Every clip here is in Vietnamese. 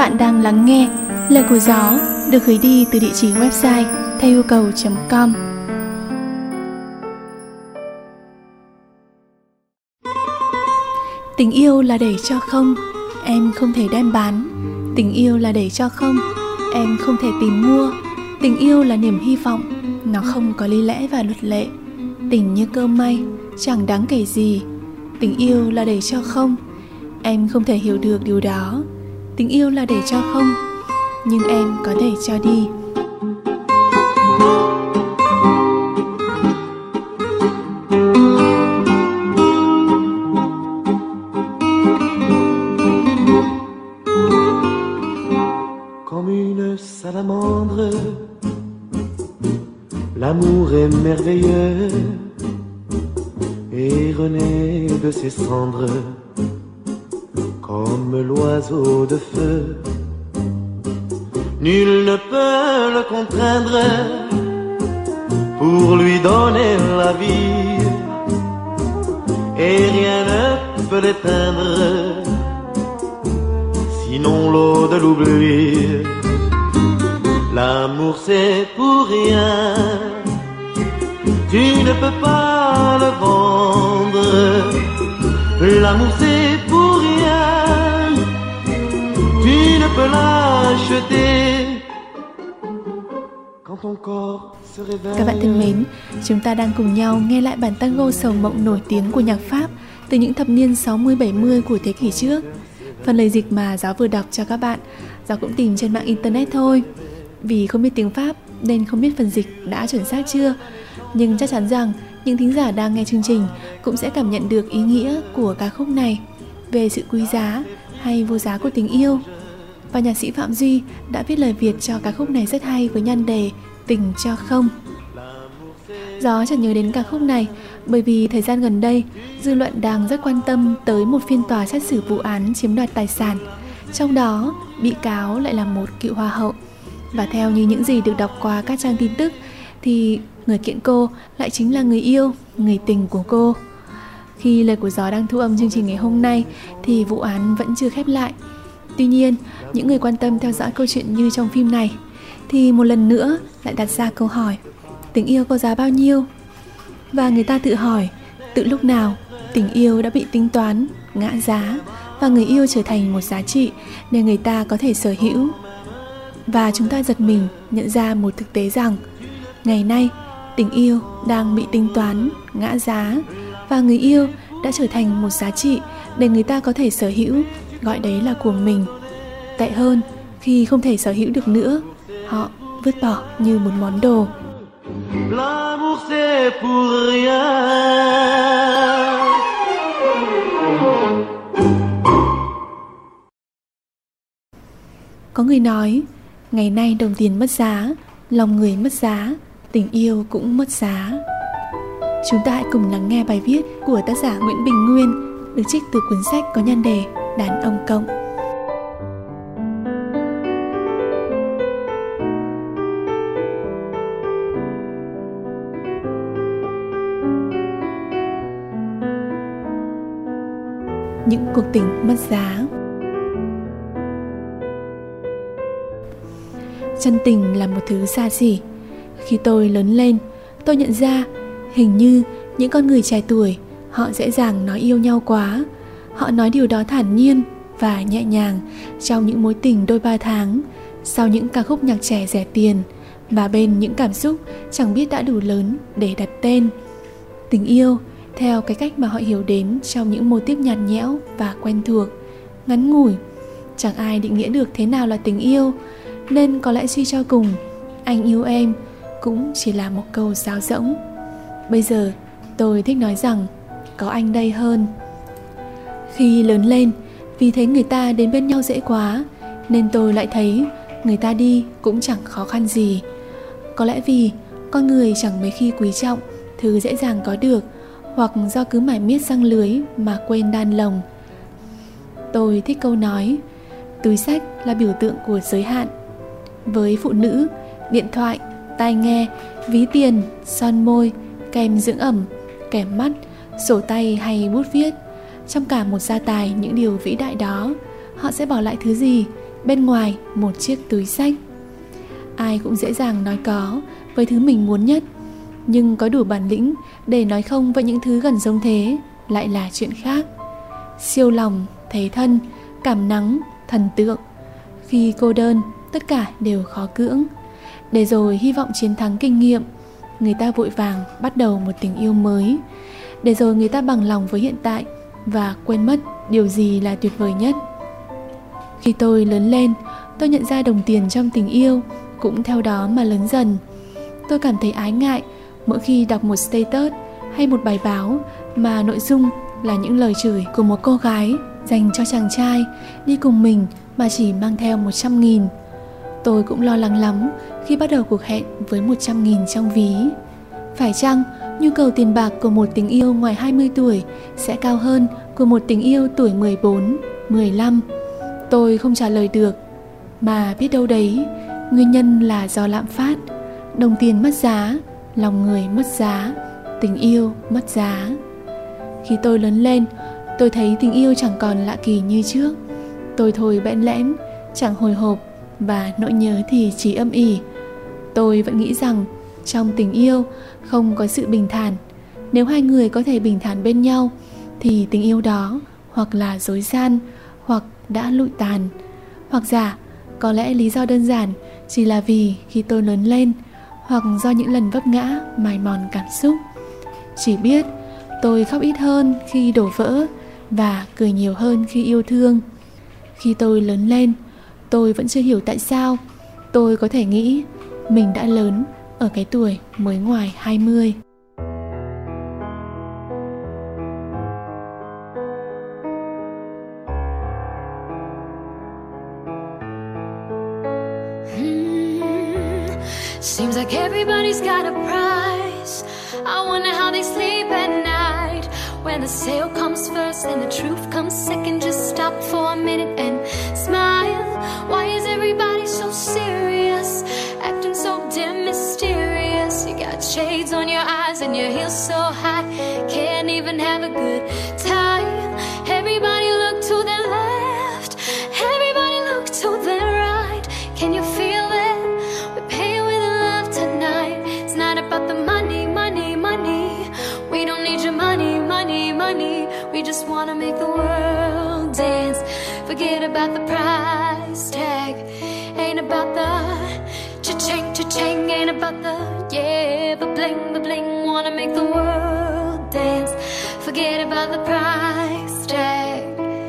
bạn đang lắng nghe Lời của Gió được gửi đi từ địa chỉ website theo yêu cầu.com. Tình yêu là để cho không, em không thể đem bán. Tình yêu là để cho không, em không thể tìm mua. Tình yêu là niềm hy vọng, nó không có lý lẽ và luật lệ. Tình như cơm may, chẳng đáng kể gì. Tình yêu là để cho không, em không thể hiểu được điều đó. Tình yêu là để cho không, nhưng em có thể cho đi. Comme une salamandre, l'amour est merveilleux et renaît de ses cendres comme l'oiseau de feu. Nul ne peut le contraindre pour lui donner la vie et rien ne peut l'éteindre sinon l'eau de l'oubli. L'amour c'est pour rien, tu ne peux pas le vendre. L'amour c'est pour rien, tu ne peux l'acheter. Quand ton corps se réveille. Các bạn thân mến, chúng ta đang cùng nhau nghe lại bản tango sầu mộng nổi tiếng của nhạc Pháp từ những thập niên 60-70 của thế kỷ trước. Phần lời dịch mà Gió vừa đọc cho các bạn, Gió cũng tìm trên mạng internet thôi. Vì không biết tiếng Pháp nên không biết phần dịch đã chuẩn xác chưa, nhưng chắc chắn rằng những thính giả đang nghe chương trình cũng sẽ cảm nhận được ý nghĩa của ca khúc này về sự quý giá hay vô giá của tình yêu. Và nhạc sĩ Phạm Duy đã viết lời Việt cho ca khúc này rất hay với nhan đề Tình cho không. Gió chợt nhớ đến ca khúc này bởi vì thời gian gần đây dư luận đang rất quan tâm tới một phiên tòa xét xử vụ án chiếm đoạt tài sản. Trong đó bị cáo lại là một cựu hoa hậu. Và theo như những gì được đọc qua các trang tin tức thì người kiện cô lại chính là người yêu, người tình của cô. Khi Lời của Gió đang thu âm chương trình ngày hôm nay thì vụ án vẫn chưa khép lại. Tuy nhiên, những người quan tâm theo dõi câu chuyện như trong phim này thì một lần nữa lại đặt ra câu hỏi: tình yêu có giá bao nhiêu? Và người ta tự hỏi, từ lúc nào tình yêu đã bị tính toán, ngã giá và người yêu trở thành một giá trị để người ta có thể sở hữu. Và chúng ta giật mình nhận ra một thực tế rằng ngày nay tình yêu đang bị tính toán, ngã giá và người yêu đã trở thành một giá trị để người ta có thể sở hữu, gọi đấy là của mình. Tệ hơn, khi không thể sở hữu được nữa, họ vứt bỏ như một món đồ. L'amour c'est pour rien. Có người nói, ngày nay đồng tiền mất giá, lòng người mất giá, tình yêu cũng mất giá. Chúng ta hãy cùng lắng nghe bài viết của tác giả Nguyễn Bình Nguyên được trích từ cuốn sách có nhan đề Đàn ông cộng. Những cuộc tình mất giá. Chân tình là một thứ xa xỉ. Khi tôi lớn lên, tôi nhận ra hình như những con người trẻ tuổi họ dễ dàng nói yêu nhau quá. Họ nói điều đó thản nhiên và nhẹ nhàng trong những mối tình đôi ba tháng, sau những ca khúc nhạc trẻ rẻ tiền và bên những cảm xúc chẳng biết đã đủ lớn để đặt tên. Tình yêu theo cái cách mà họ hiểu đến trong những mô típ nhạt nhẽo và quen thuộc, ngắn ngủi. Chẳng ai định nghĩa được thế nào là tình yêu, nên có lẽ suy cho cùng, anh yêu em cũng chỉ là một câu sáo rỗng. Bây giờ tôi thích nói rằng có anh đây hơn. Khi lớn lên, vì thấy người ta đến bên nhau dễ quá, nên tôi lại thấy người ta đi cũng chẳng khó khăn gì. Có lẽ vì con người chẳng mấy khi quý trọng thứ dễ dàng có được, hoặc do cứ mải miết răng lưới mà quên đan lồng. Tôi thích câu nói, túi xách là biểu tượng của giới hạn. Với phụ nữ, điện thoại, tai nghe, ví tiền, son môi, kem dưỡng ẩm, kẻm mắt, sổ tay hay bút viết, trong cả một gia tài những điều vĩ đại đó, họ sẽ bỏ lại thứ gì bên ngoài một chiếc túi xách. Ai cũng dễ dàng nói có với thứ mình muốn nhất, nhưng có đủ bản lĩnh để nói không với những thứ gần giống thế lại là chuyện khác. Siêu lòng, thế thân, cảm nắng, thần tượng. Khi cô đơn, tất cả đều khó cưỡng. Để rồi hy vọng chiến thắng kinh nghiệm, người ta vội vàng bắt đầu một tình yêu mới. Để rồi người ta bằng lòng với hiện tại và quên mất điều gì là tuyệt vời nhất. Khi tôi lớn lên, tôi nhận ra đồng tiền trong tình yêu cũng theo đó mà lớn dần. Tôi cảm thấy ái ngại mỗi khi đọc một status hay một bài báo mà nội dung là những lời chửi của một cô gái dành cho chàng trai đi cùng mình mà chỉ mang theo 100.000. Tôi cũng lo lắng lắm khi bắt đầu cuộc hẹn với 100.000 trong ví. Phải chăng nhu cầu tiền bạc của một tình yêu ngoài 20 tuổi sẽ cao hơn của một tình yêu tuổi 14, 15? Tôi không trả lời được, mà biết đâu đấy nguyên nhân là do lạm phát. Đồng tiền mất giá, lòng người mất giá, tình yêu mất giá. Khi tôi lớn lên, tôi thấy tình yêu chẳng còn lạ kỳ như trước. Tôi thôi bẽn lẽn, chẳng hồi hộp, và nỗi nhớ thì chỉ âm ỉ. Tôi vẫn nghĩ rằng trong tình yêu không có sự bình thản. Nếu hai người có thể bình thản bên nhau thì tình yêu đó hoặc là dối gian, hoặc đã lụi tàn. Hoặc giả có lẽ lý do đơn giản chỉ là vì khi tôi lớn lên, hoặc do những lần vấp ngã mài mòn cảm xúc. Chỉ biết tôi khóc ít hơn khi đổ vỡ và cười nhiều hơn khi yêu thương. Khi tôi lớn lên, tôi vẫn chưa hiểu tại sao tôi có thể nghĩ mình đã lớn ở cái tuổi mới ngoài 20. Seems like everybody's got a price. I wonder how they sleep at night. When the sale comes first and the truth comes second, just stop for a minute and smile. Why is everybody so serious, acting so damn mysterious? You got shades on your eyes and your heels so high, can't even have a good time. Everybody look to their left, everybody look to their right. Can you feel that? We pay with love tonight. It's not about the money, money, money. We don't need your money, money, money. We just wanna make the world dance. Forget about the price tag. Ain't about the cha-ching, cha-ching. Ain't about the, yeah, the bling, the bling. Wanna make the world dance. Forget about the price tag.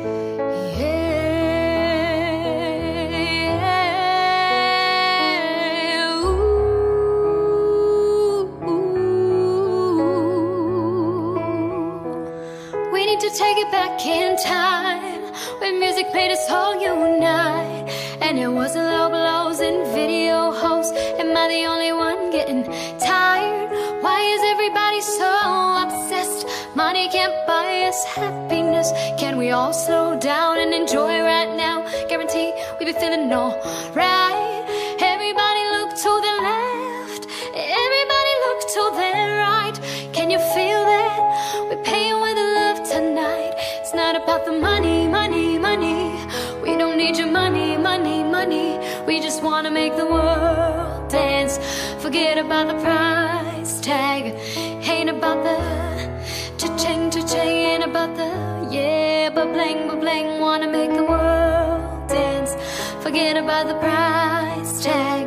Take it back in time, when music made us all unite. And it wasn't low blows and video hosts. Am I the only one getting tired? Why is everybody so obsessed? Money can't buy us happiness. Can we all slow down and enjoy right now? Guarantee we be feeling alright. Everybody look to the left, everybody look to the right. Can you feel that? We're paying with love tonight. It's not about the money, money, money. We don't need your money, money, money. We just wanna make the world dance. Forget about the price tag. Ain't about the cha-ching, cha-ching. Ain't about the, yeah, ba-bling, ba-bling. Wanna make the world dance. Forget about the price tag.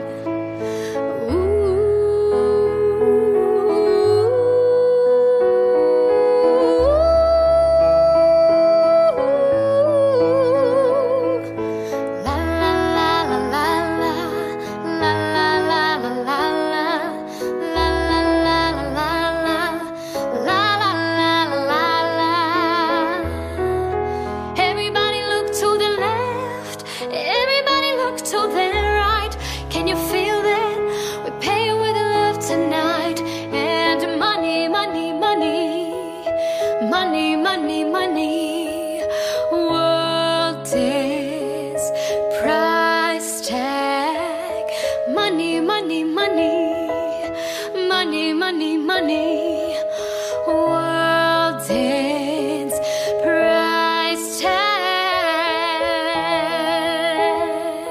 Money, money, money, world dance, price tag. Money, money, money, money, money, money, world dance, price tag.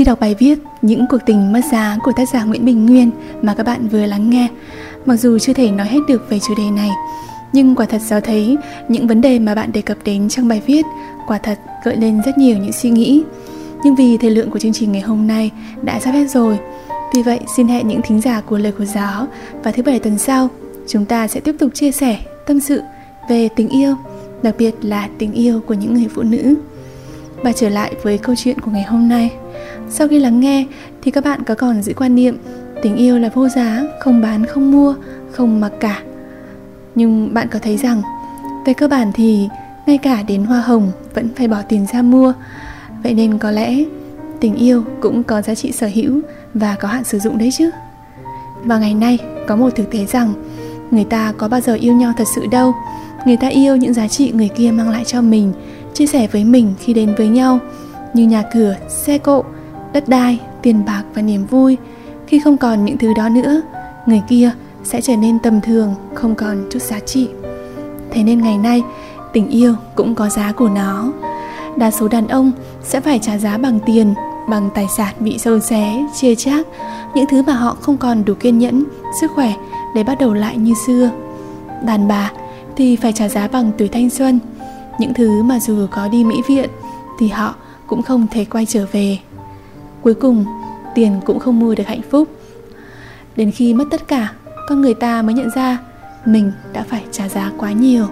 Khi đọc bài viết Những cuộc tình mất giá của tác giả Nguyễn Bình Nguyên mà các bạn vừa lắng nghe, mặc dù chưa thể nói hết được về chủ đề này, nhưng quả thật Giáo thấy những vấn đề mà bạn đề cập đến trong bài viết quả thật gợi lên rất nhiều những suy nghĩ. Nhưng vì thời lượng của chương trình ngày hôm nay đã sắp hết rồi, vì vậy xin hẹn những thính giả của Lời của Giáo vào thứ Bảy tuần sau, chúng ta sẽ tiếp tục chia sẻ, tâm sự về tình yêu, đặc biệt là tình yêu của những người phụ nữ. Và trở lại với câu chuyện của ngày hôm nay, sau khi lắng nghe thì các bạn có còn giữ quan niệm tình yêu là vô giá, không bán, không mua, không mặc cả. Nhưng bạn có thấy rằng về cơ bản thì ngay cả đến hoa hồng vẫn phải bỏ tiền ra mua. Vậy nên có lẽ tình yêu cũng có giá trị sở hữu và có hạn sử dụng đấy chứ. Và ngày nay có một thực tế rằng người ta có bao giờ yêu nhau thật sự đâu. Người ta yêu những giá trị người kia mang lại cho mình, chia sẻ với mình khi đến với nhau, như nhà cửa, xe cộ, đất đai, tiền bạc và niềm vui. Khi không còn những thứ đó nữa, người kia sẽ trở nên tầm thường, không còn chút giá trị. Thế nên ngày nay tình yêu cũng có giá của nó. Đa số đàn ông sẽ phải trả giá bằng tiền, bằng tài sản bị xâu xé, chia chác, những thứ mà họ không còn đủ kiên nhẫn, sức khỏe để bắt đầu lại như xưa. Đàn bà thì phải trả giá bằng tuổi thanh xuân, những thứ mà dù có đi mỹ viện thì họ cũng không thể quay trở về. Cuối cùng, tiền cũng không mua được hạnh phúc. Đến khi mất tất cả, con người ta mới nhận ra mình đã phải trả giá quá nhiều.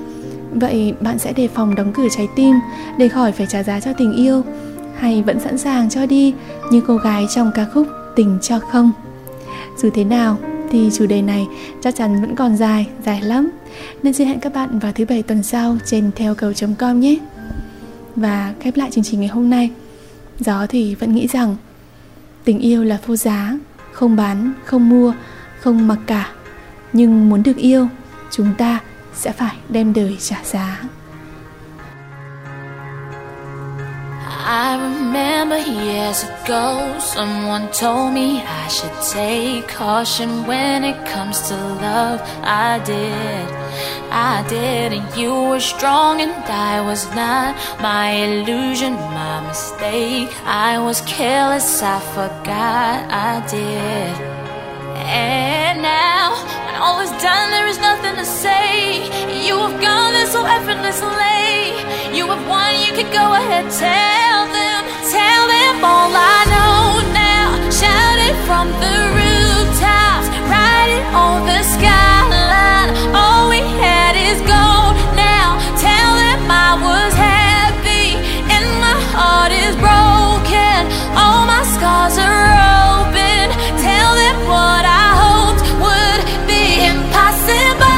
Vậy bạn sẽ đề phòng đóng cửa trái tim để khỏi phải trả giá cho tình yêu, hay vẫn sẵn sàng cho đi như cô gái trong ca khúc Tình Cho Không? Dù thế nào thì chủ đề này chắc chắn vẫn còn dài lắm. Nên xin hẹn các bạn vào thứ Bảy tuần sau trên theoccầu.com nhé. Và khép lại chương trình ngày hôm nay, Gió thì vẫn nghĩ rằng tình yêu là vô giá, không bán, không mua, không mặc cả. Nhưng muốn được yêu, chúng ta sẽ phải đem đời trả giá. I remember years ago, someone told me I should take caution when it comes to love. I did, and you were strong and I was not. My illusion, my mistake. I was careless, I forgot I did. And now, when all is done, there is nothing to say. You have gone there so effortlessly. You have won, you can go ahead, tell them all I know now. Shout it from the rooftops, write it on the skyline. All we had is gold now. Tell them I was happy and my heart is broken. All my scars are open. Tell them what I hoped would be impossible.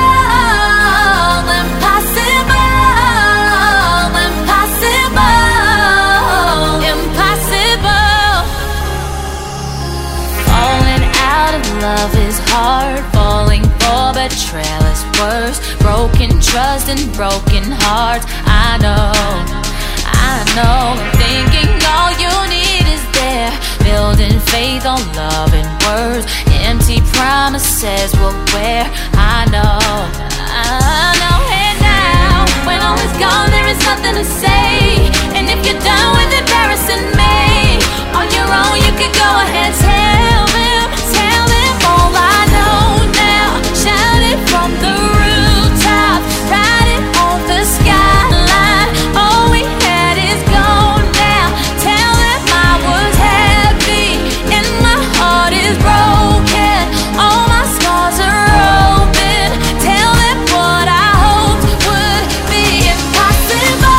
Love is hard, falling for betrayal is worse. Broken trust and broken hearts. I know, thinking all you need is there. Building faith on love and words. Empty promises will wear. I know. And now, when all is gone, there is nothing to say. And if you're done with embarrassing me, on your own you can go ahead, tell them all I know now. Shout it from the rooftop, write it on the skyline. All we had is gone now. Tell them I was happy and my heart is broken. All my scars are open. Tell them what I hoped would be impossible.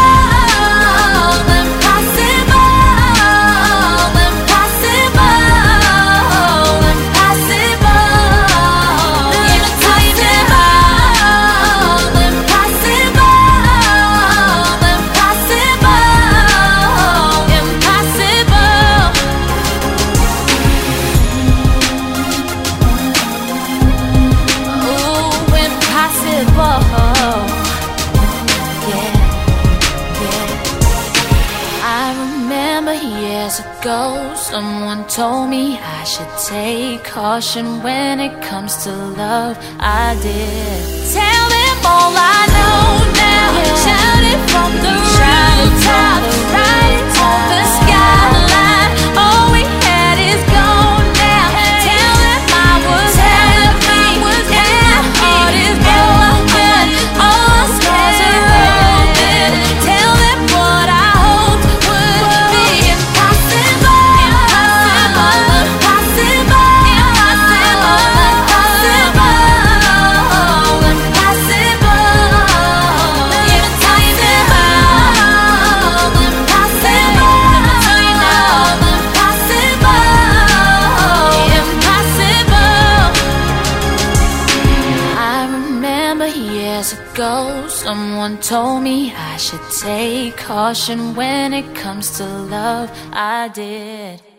Someone told me I should take caution when it comes to love. I did. Tell them all I know now. Shout it from the rooftop, write it on the skyline. Oh, someone told me I should take caution when it comes to love. I did.